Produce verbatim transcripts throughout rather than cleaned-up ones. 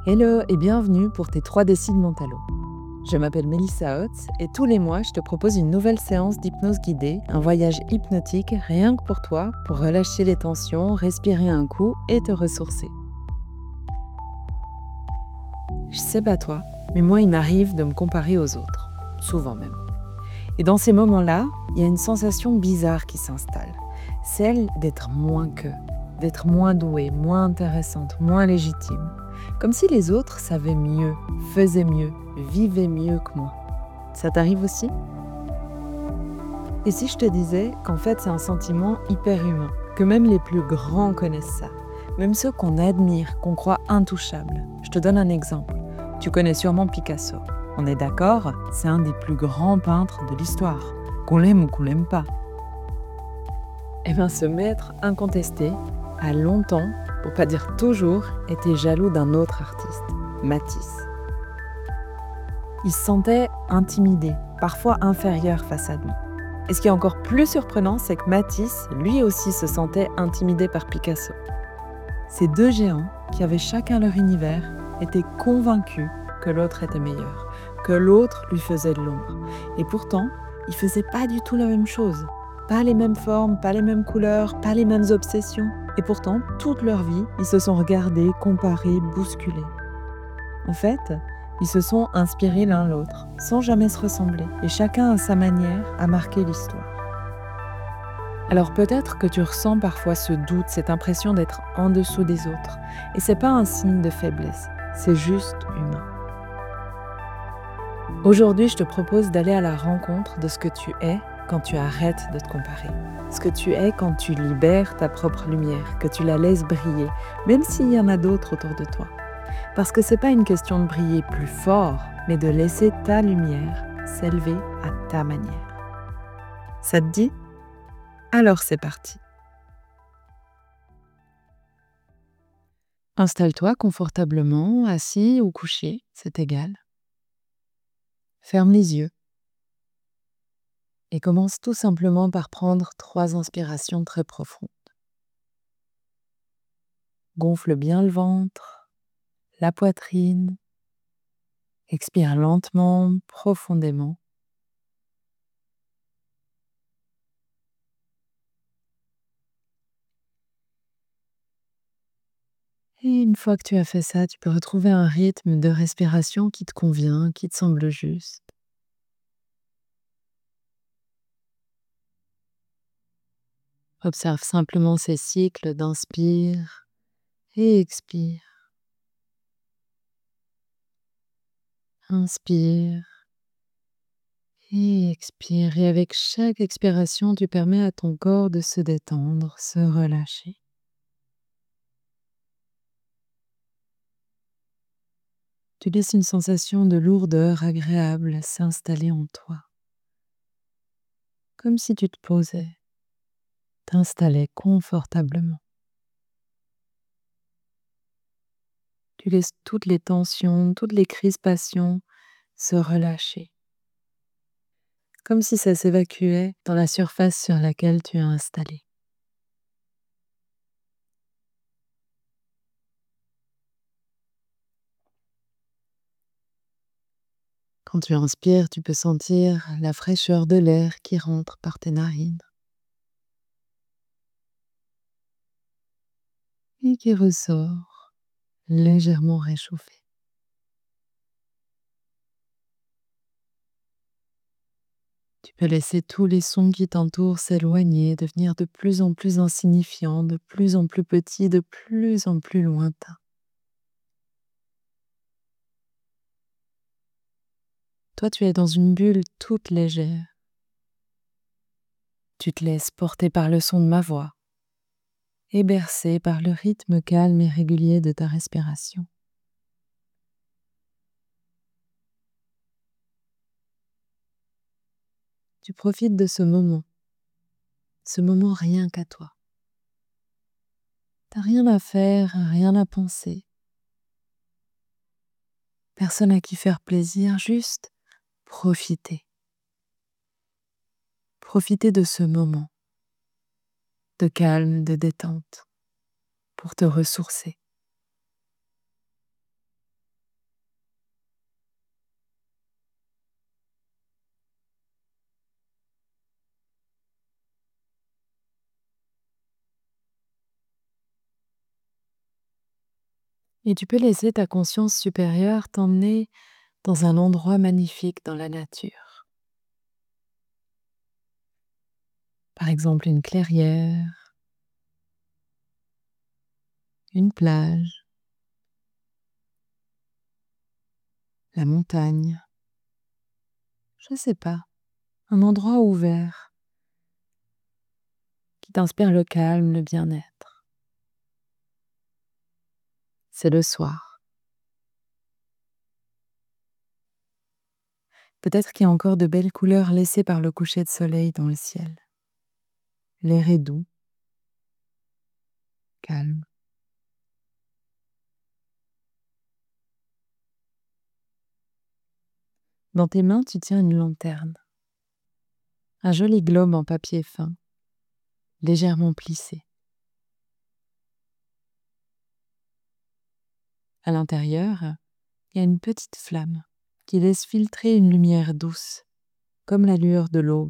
Hello et bienvenue pour tes trois décis de Montalo. Je m'appelle Mélissa Hotz et tous les mois, je te propose une nouvelle séance d'hypnose guidée, un voyage hypnotique rien que pour toi, pour relâcher les tensions, respirer un coup et te ressourcer. Je sais pas toi, mais moi il m'arrive de me comparer aux autres, souvent même. Et dans ces moments-là, il y a une sensation bizarre qui s'installe, celle d'être moins qu'eux, d'être moins douée, moins intéressante, moins légitime. Comme si les autres savaient mieux, faisaient mieux, vivaient mieux que moi. Ça t'arrive aussi ? Et si je te disais qu'en fait c'est un sentiment hyper humain, que même les plus grands connaissent ça, même ceux qu'on admire, qu'on croit intouchables. Je te donne un exemple. Tu connais sûrement Picasso. On est d'accord, c'est un des plus grands peintres de l'histoire, qu'on l'aime ou qu'on l'aime pas. Eh bien, ce maître incontesté a longtemps, pour pas dire toujours, été jaloux d'un autre artiste, Matisse. Il se sentait intimidé, parfois inférieur face à lui. Et ce qui est encore plus surprenant, c'est que Matisse, lui aussi, se sentait intimidé par Picasso. Ces deux géants, qui avaient chacun leur univers, étaient convaincus que l'autre était meilleur, que l'autre lui faisait de l'ombre. Et pourtant, ils ne faisaient pas du tout la même chose. Pas les mêmes formes, pas les mêmes couleurs, pas les mêmes obsessions. Et pourtant, toute leur vie, ils se sont regardés, comparés, bousculés. En fait, ils se sont inspirés l'un l'autre, sans jamais se ressembler. Et chacun, à sa manière, a marqué l'histoire. Alors peut-être que tu ressens parfois ce doute, cette impression d'être en dessous des autres. Et c'est pas un signe de faiblesse, c'est juste humain. Aujourd'hui, je te propose d'aller à la rencontre de ce que tu es quand tu arrêtes de te comparer. Ce que tu es quand tu libères ta propre lumière, que tu la laisses briller, même s'il y en a d'autres autour de toi. Parce que c'est pas une question de briller plus fort, mais de laisser ta lumière s'élever à ta manière. Ça te dit ? Alors c'est parti. Installe-toi confortablement, assis ou couché, c'est égal. Ferme les yeux. Et commence tout simplement par prendre trois inspirations très profondes. Gonfle bien le ventre, la poitrine. Expire lentement, profondément. Et une fois que tu as fait ça, tu peux retrouver un rythme de respiration qui te convient, qui te semble juste. Observe simplement ces cycles d'inspire et expire. Inspire et expire. Et avec chaque expiration, tu permets à ton corps de se détendre, se relâcher. Tu laisses une sensation de lourdeur agréable s'installer en toi. Comme si tu te posais, t'installais confortablement. Tu laisses toutes les tensions, toutes les crispations se relâcher. Comme si ça s'évacuait dans la surface sur laquelle tu es installé. Quand tu inspires, tu peux sentir la fraîcheur de l'air qui rentre par tes narines et qui ressort légèrement réchauffé. Tu peux laisser tous les sons qui t'entourent s'éloigner, devenir de plus en plus insignifiants, de plus en plus petits, de plus en plus lointains. Toi, tu es dans une bulle toute légère. Tu te laisses porter par le son de ma voix et bercé par le rythme calme et régulier de ta respiration. Tu profites de ce moment, ce moment rien qu'à toi. T'as rien à faire, rien à penser. Personne à qui faire plaisir, juste profiter. Profiter de ce moment de calme, de détente, pour te ressourcer. Et tu peux laisser ta conscience supérieure t'emmener dans un endroit magnifique dans la nature. Par exemple, une clairière, une plage, la montagne, je sais pas, un endroit ouvert qui t'inspire le calme, le bien-être. C'est le soir. Peut-être qu'il y a encore de belles couleurs laissées par le coucher de soleil dans le ciel. L'air est doux, calme. Dans tes mains, tu tiens une lanterne, un joli globe en papier fin, légèrement plissé. À l'intérieur, il y a une petite flamme qui laisse filtrer une lumière douce, comme la lueur de l'aube.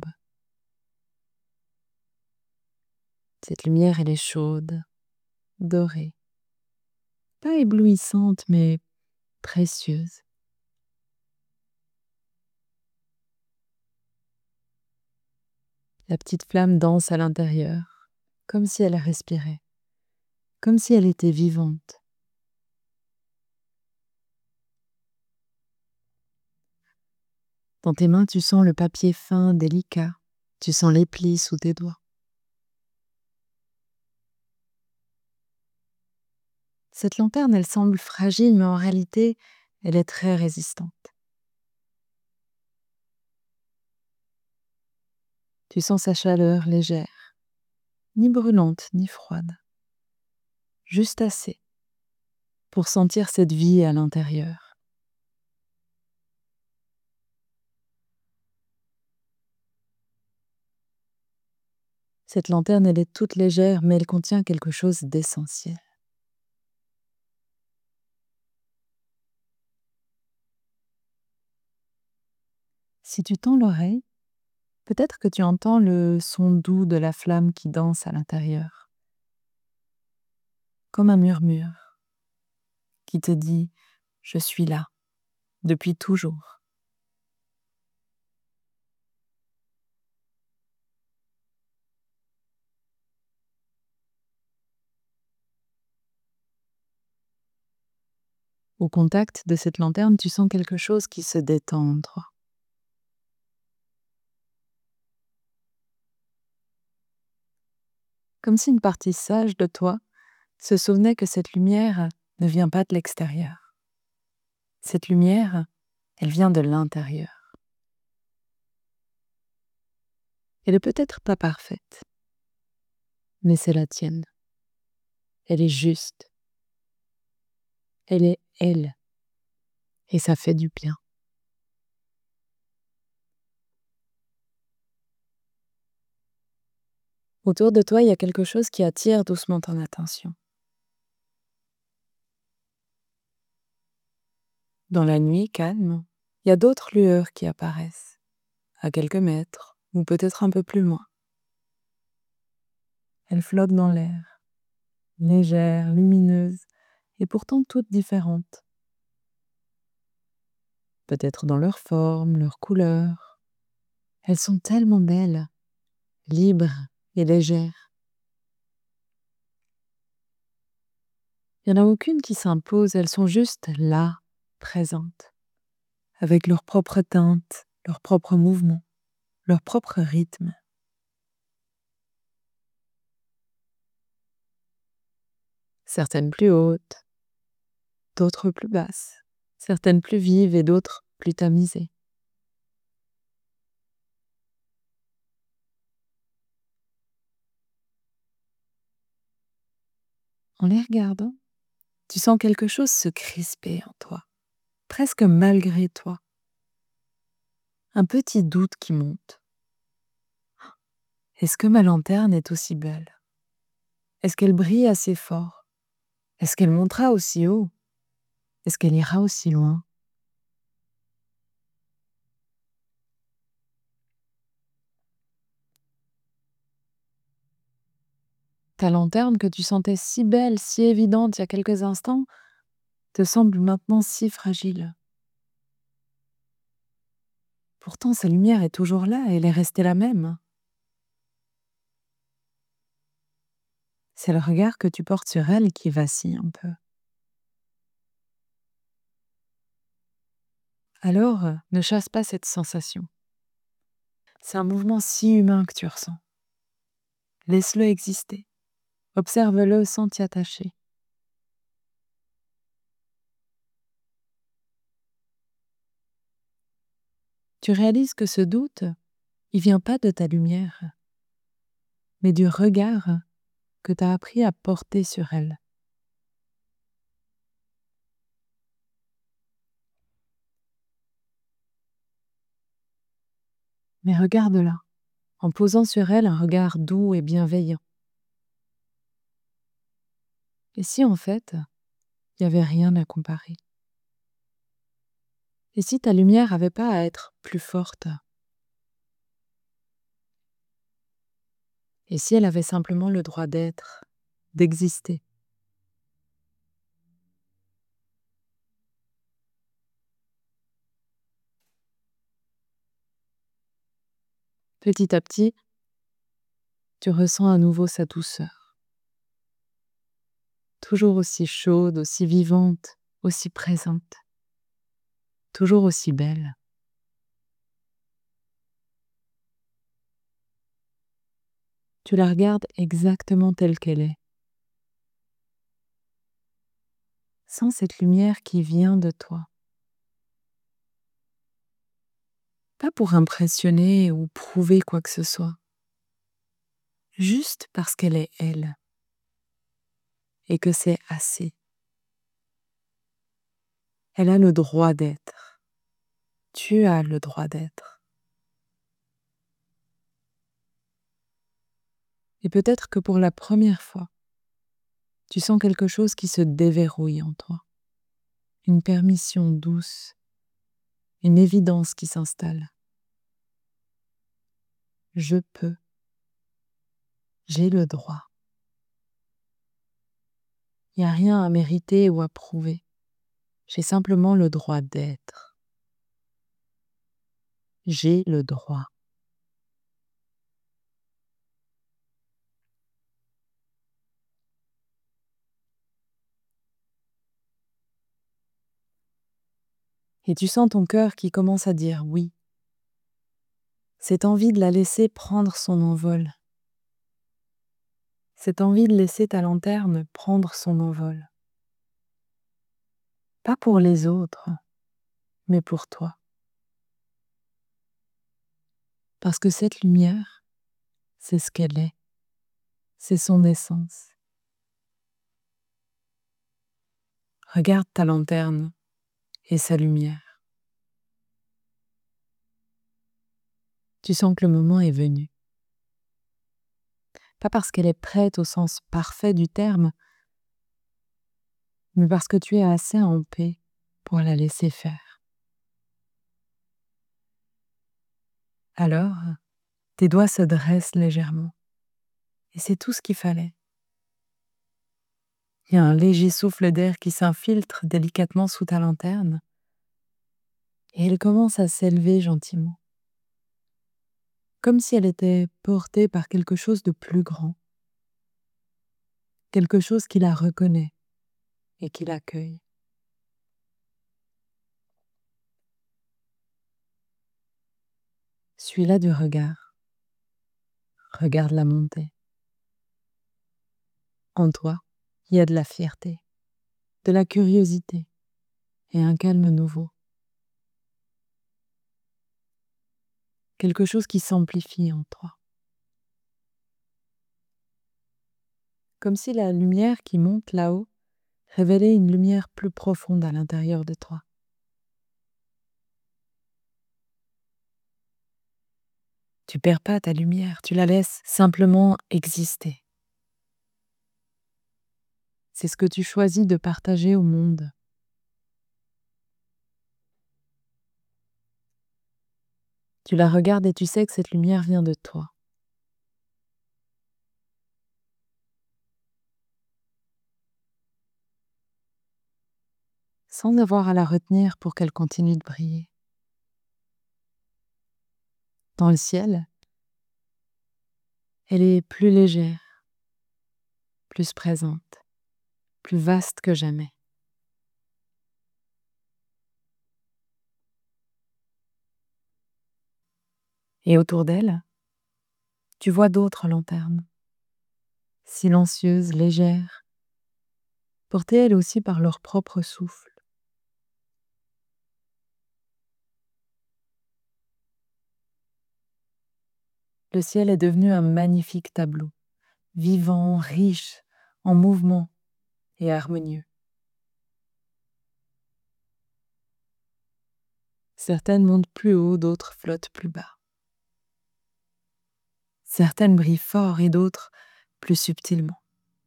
Cette lumière, elle est chaude, dorée, pas éblouissante, mais précieuse. La petite flamme danse à l'intérieur, comme si elle respirait, comme si elle était vivante. Dans tes mains, tu sens le papier fin, délicat. Tu sens les plis sous tes doigts. Cette lanterne, elle semble fragile, mais en réalité, elle est très résistante. Tu sens sa chaleur légère, ni brûlante, ni froide. Juste assez pour sentir cette vie à l'intérieur. Cette lanterne, elle est toute légère, mais elle contient quelque chose d'essentiel. Si tu tends l'oreille, peut-être que tu entends le son doux de la flamme qui danse à l'intérieur, comme un murmure qui te dit « Je suis là, depuis toujours ». Au contact de cette lanterne, tu sens quelque chose qui se détend en toi. Comme si une partie sage de toi se souvenait que cette lumière ne vient pas de l'extérieur. Cette lumière, elle vient de l'intérieur. Elle est peut-être pas parfaite, mais c'est la tienne. Elle est juste. Elle est elle. Et ça fait du bien. Autour de toi, il y a quelque chose qui attire doucement ton attention. Dans la nuit calme, il y a d'autres lueurs qui apparaissent, à quelques mètres, ou peut-être un peu plus loin. Elles flottent dans l'air, légères, lumineuses, et pourtant toutes différentes. Peut-être dans leur forme, leur couleur. Elles sont tellement belles, libres et légères. Il n'y en a aucune qui s'impose, elles sont juste là, présentes, avec leur propre teinte, leur propre mouvement, leur propre rythme. Certaines plus hautes, d'autres plus basses, certaines plus vives et d'autres plus tamisées. En les regardant, tu sens quelque chose se crisper en toi, presque malgré toi. Un petit doute qui monte. Est-ce que ma lanterne est aussi belle? Est-ce qu'elle brille assez fort? Est-ce qu'elle montera aussi haut? Est-ce qu'elle ira aussi loin? Ta lanterne que tu sentais si belle, si évidente il y a quelques instants, te semble maintenant si fragile. Pourtant, sa lumière est toujours là, elle est restée la même. C'est le regard que tu portes sur elle qui vacille un peu. Alors, euh, ne chasse pas cette sensation. C'est un mouvement si humain que tu ressens. Laisse-le exister. Observe-le sans t'y attacher. Tu réalises que ce doute, il vient pas de ta lumière, mais du regard que tu as appris à porter sur elle. Mais regarde-la, en posant sur elle un regard doux et bienveillant. Et si en fait, il n'y avait rien à comparer? Et si ta lumière avait pas à être plus forte? Et si elle avait simplement le droit d'être, d'exister? Petit à petit, tu ressens à nouveau sa douceur, toujours aussi chaude, aussi vivante, aussi présente, toujours aussi belle. Tu la regardes exactement telle qu'elle est, sans cette lumière qui vient de toi. Pas pour impressionner ou prouver quoi que ce soit, juste parce qu'elle est elle, et que c'est assez. Elle a le droit d'être. Tu as le droit d'être. Et peut-être que pour la première fois, tu sens quelque chose qui se déverrouille en toi. Une permission douce, une évidence qui s'installe. Je peux. J'ai le droit. Il n'y a rien à mériter ou à prouver. J'ai simplement le droit d'être. J'ai le droit. Et tu sens ton cœur qui commence à dire oui. Cette envie de la laisser prendre son envol. Cette envie de laisser ta lanterne prendre son envol. Pas pour les autres, mais pour toi. Parce que cette lumière, c'est ce qu'elle est. C'est son essence. Regarde ta lanterne et sa lumière. Tu sens que le moment est venu. Pas parce qu'elle est prête au sens parfait du terme, mais parce que tu es assez en paix pour la laisser faire. Alors, tes doigts se dressent légèrement. Et c'est tout ce qu'il fallait. Il y a un léger souffle d'air qui s'infiltre délicatement sous ta lanterne, et elle commence à s'élever gentiment, comme si elle était portée par quelque chose de plus grand, quelque chose qui la reconnaît et qui l'accueille. Suis-la du regard, regarde-la monter. En toi, il y a de la fierté, de la curiosité et un calme nouveau. Quelque chose qui s'amplifie en toi. Comme si la lumière qui monte là-haut révélait une lumière plus profonde à l'intérieur de toi. Tu perds pas ta lumière, tu la laisses simplement exister. C'est ce que tu choisis de partager au monde. Tu la regardes et tu sais que cette lumière vient de toi. sans avoir à la retenir pour qu'elle continue de briller. Dans le ciel, elle est plus légère, plus présente, plus vaste que jamais. Et autour d'elle, tu vois d'autres lanternes, silencieuses, légères, portées elles aussi par leur propre souffle. Le ciel est devenu un magnifique tableau, vivant, riche, en mouvement et harmonieux. Certaines montent plus haut, d'autres flottent plus bas. Certaines brillent fort et d'autres plus subtilement.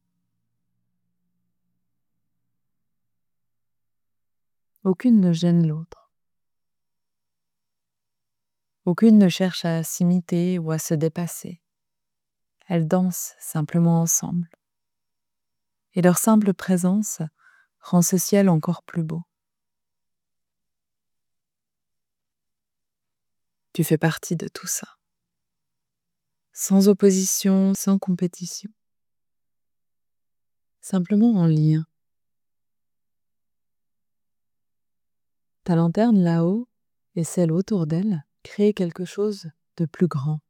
Aucune ne gêne l'autre. Aucune ne cherche à s'imiter ou à se dépasser. Elles dansent simplement ensemble. Et leur simple présence rend ce ciel encore plus beau. Tu fais partie de tout ça. Sans opposition, sans compétition. Simplement en lien. Ta lanterne là-haut et celle autour d'elle créent quelque chose de plus grand.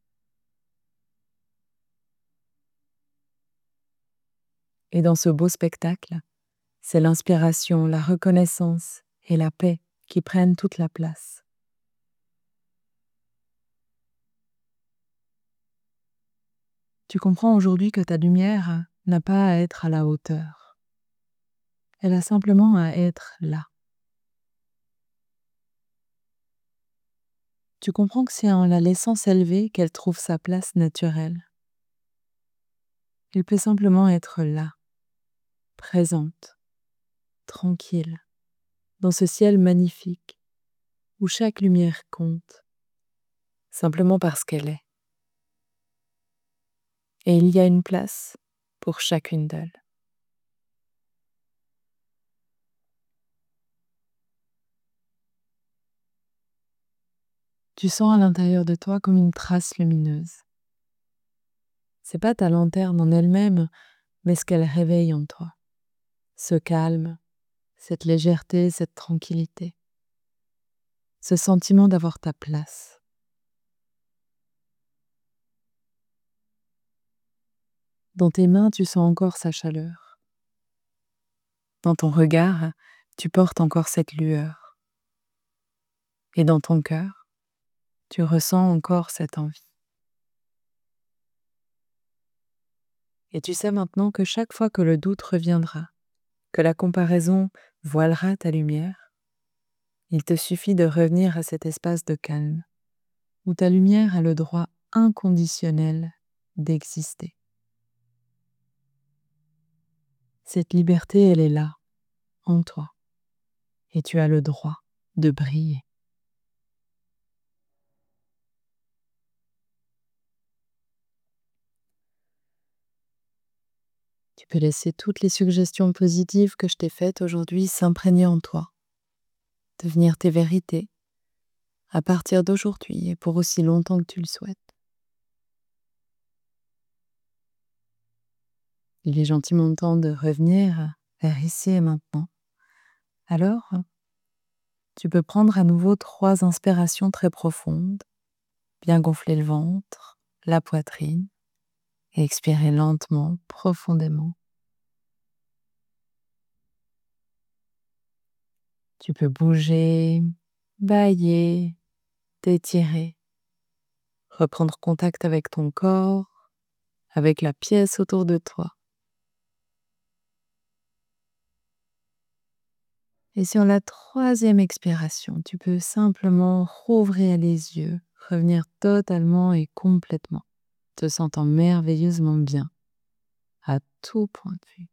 Et dans ce beau spectacle, c'est l'inspiration, la reconnaissance et la paix qui prennent toute la place. Tu comprends aujourd'hui que ta lumière n'a pas à être à la hauteur. Elle a simplement à être là. Tu comprends que c'est en la laissant s'élever qu'elle trouve sa place naturelle. Elle peut simplement être là, présente, tranquille, dans ce ciel magnifique, où chaque lumière compte, simplement parce qu'elle est. Et il y a une place pour chacune d'elles. Tu sens à l'intérieur de toi comme une trace lumineuse. C'est pas ta lanterne en elle-même, mais ce qu'elle réveille en toi. Ce calme, cette légèreté, cette tranquillité. Ce sentiment d'avoir ta place. Dans tes mains, tu sens encore sa chaleur. Dans ton regard, tu portes encore cette lueur. Et dans ton cœur, tu ressens encore cette envie. Et tu sais maintenant que chaque fois que le doute reviendra, que la comparaison voilera ta lumière, il te suffit de revenir à cet espace de calme, où ta lumière a le droit inconditionnel d'exister. Cette liberté, elle est là, en toi, et tu as le droit de briller. Tu peux laisser toutes les suggestions positives que je t'ai faites aujourd'hui s'imprégner en toi, devenir tes vérités, à partir d'aujourd'hui et pour aussi longtemps que tu le souhaites. Il est gentiment temps de revenir vers ici et maintenant. Alors, tu peux prendre à nouveau trois inspirations très profondes, bien gonfler le ventre, la poitrine, et expirer lentement, profondément. Tu peux bouger, bâiller, t'étirer, reprendre contact avec ton corps, avec la pièce autour de toi. Et sur la troisième expiration, tu peux simplement rouvrir les yeux, revenir totalement et complètement, te sentant merveilleusement bien, à tout point de vue.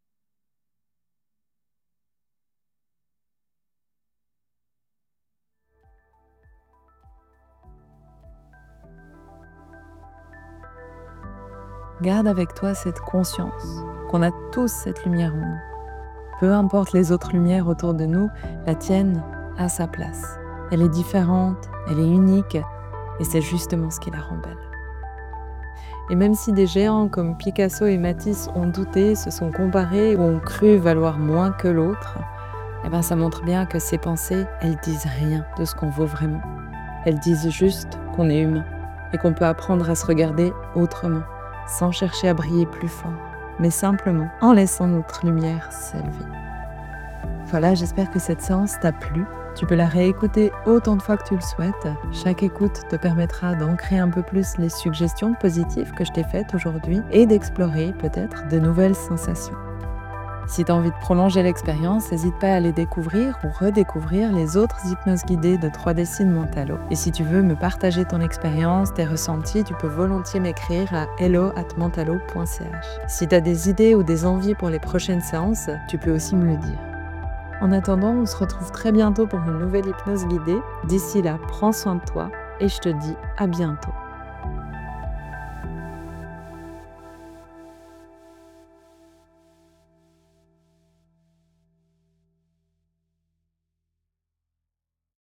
Garde avec toi cette conscience qu'on a tous cette lumière en nous, Peu importe les autres lumières autour de nous, la tienne a sa place. Elle est différente, elle est unique, et c'est justement ce qui la rend belle. Et même si des géants comme Picasso et Matisse ont douté, se sont comparés ou ont cru valoir moins que l'autre, eh ben ça montre bien que ces pensées, elles disent rien de ce qu'on vaut vraiment. Elles disent juste qu'on est humain et qu'on peut apprendre à se regarder autrement, sans chercher à briller plus fort, mais simplement en laissant notre lumière s'élever. Voilà, j'espère que cette séance t'a plu. Tu peux la réécouter autant de fois que tu le souhaites. Chaque écoute te permettra d'ancrer un peu plus les suggestions positives que je t'ai faites aujourd'hui et d'explorer peut-être de nouvelles sensations. Si tu as envie de prolonger l'expérience, n'hésite pas à aller découvrir ou redécouvrir les autres hypnoses guidées de trois D Signes Mentalo. Et si tu veux me partager ton expérience, tes ressentis, tu peux volontiers m'écrire à hello at mentalo point c h. Si tu as des idées ou des envies pour les prochaines séances, tu peux aussi me le dire. En attendant, on se retrouve très bientôt pour une nouvelle hypnose guidée. D'ici là, prends soin de toi et je te dis à bientôt.